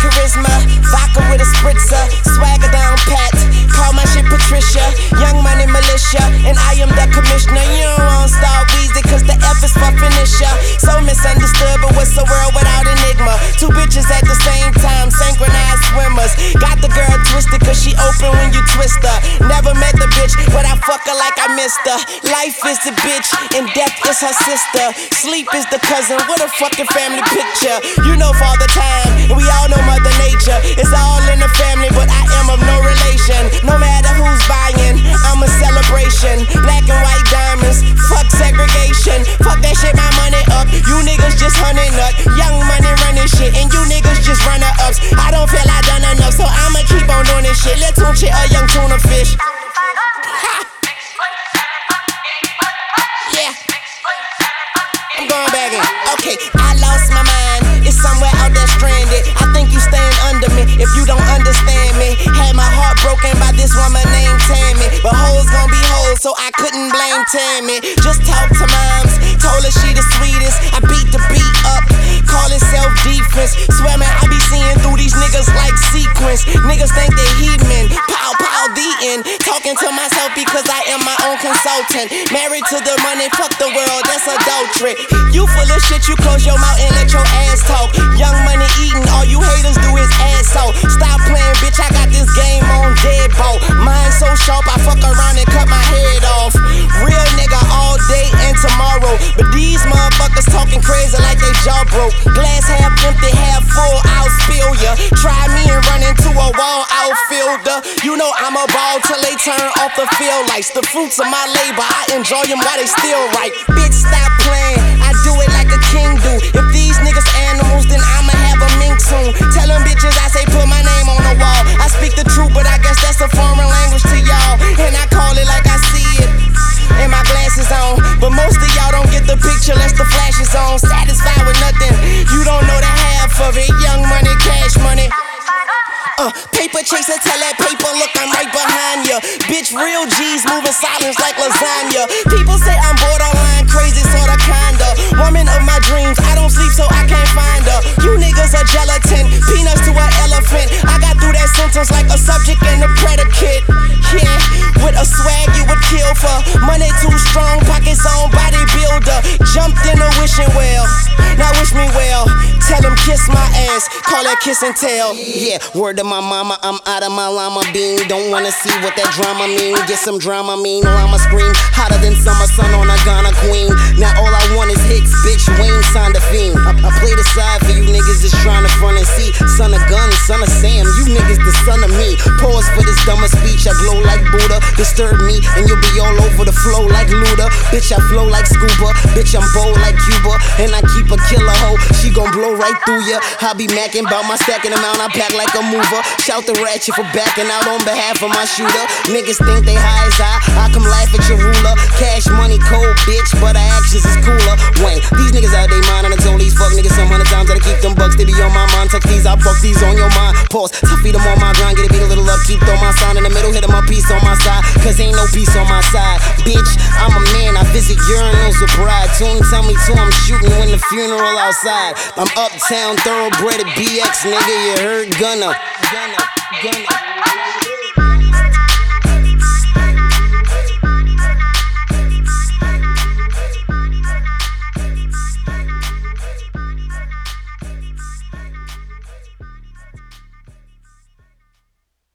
charisma, vodka with a spritzer, swagger down pat. Call my shit Patricia, Young Money Militia, and I am the commissioner. You don't want Star Weezy, cause the F is for finisher. So misunderstood, but what's a world without enigma? Two bitches at the same time, synchronized swimmers. Got the girl twisted, cause she open when you twist her. Never met the bitch, but I fuck her like I missed her. Life is the bitch, and death is her sister. Sleep is the cousin, what a fucking family picture. You know Father Time, and we all know Mother Nature. It's all in the family, but I am of no relation. No matter who's buying, I'm a celebration. Black and white diamonds, fuck segregation. Fuck that shit, my money up. You niggas just hunting nut. Young Money running shit, and you niggas just runner-ups. I don't feel I done enough, so I'ma keep on doing this shit. Let's tune shit a young tuna fish. Ha! Yeah. I'm going back in. Okay, I lost my mind. It's somewhere out there stranded. I think you staying under me if you don't understand me. Had my heart broken by this woman named Tammy, but hoes gon' be hoes, so I couldn't blame Tammy. Just talk to moms, told her she the sweetest. I beat the beat up, call it self-defense. Swear man, I be seeing through these niggas like sequence. Niggas think they heathen, pow pow the end. Talking to myself because I am my own consultant. Married to the money, fuck the world, that's adultery. You full of shit, you close your mouth and let your ass talk. Young Money eating, all you haters do is ass out. Stop playing, bitch, I got this game on deadbolt. Mine so sharp, I fuck around and cut my head off. Real nigga all day and tomorrow, but these motherfuckers talking crazy like they jaw broke. Glass half empty, half full, I'll spill ya. Try me and run into a wall outfielder. You know I'm a ball till they turn off the field lights. The fruits of my labor, I enjoy them while they still right. Bitch, stop playing, I do it like a king do. If these niggas animals, then I'ma have a mink soon. Tell them bitches I say put my name on the wall. I speak the truth, but I guess that's a foreign language to y'all, and I call it like I see it. And my glasses on, but most of y'all don't get the picture unless the flash is on. Satisfied with nothing, you don't know the half of it. Young Money, cash money. Paper chaser, tell that paper, look, I'm right behind ya. Bitch, real G's moving silence like lasagna. People say I'm borderline crazy, sorta kinda. Woman of my dreams, I don't sleep so I can't find her. You niggas are gelatin, peanuts to an elephant. I got through that sentence like a subject and a predicate. Yeah, with a swag you would kill for. Money too strong, pockets on bodybuilder. Jumped in a wishing well, now wish me well. Tell them kiss my ass, call that kiss and tell. Yeah, word to my mama, I'm out of my llama bean. Don't wanna see what that drama mean. Get some drama mean, llama scream hotter than summer sun on a Ghana queen. Now all I want is hits, bitch, Wayne signed a fiend. I play the side for you niggas just trying to front and see. Son of gun, son of Sam, you niggas the son of me. Pause for this dumber speech, I glow like Buddha. Disturb me and you'll be all over the flow like Luda. Bitch, I flow like scuba, bitch, I'm bold like Cuba. And I keep a killer hoe, she gon' blow right through ya. I be macking bout my stacking amount, I pack like a mover. Shout the ratchet for backing out on behalf of my shooter. Niggas think they high as I come laugh at your ruler. Cash money cold, bitch, but our actions is cooler. Wayne, these niggas out they mind, and I told these fuck niggas some 100 times that I keep them bucks, they be on my mind. Tuck these, I fuck these on your mind. Pause, tough feed them on my grind, get a beat a little up, keep throw my sign in the middle, hit them my piece on my side, cause ain't no peace on my side. Bitch, I'm a man, I visit urinals with bride. Tune tell me too, I'm shooting when the funeral outside. I'm uptown, thoroughbred at BX, nigga, you heard Gunna.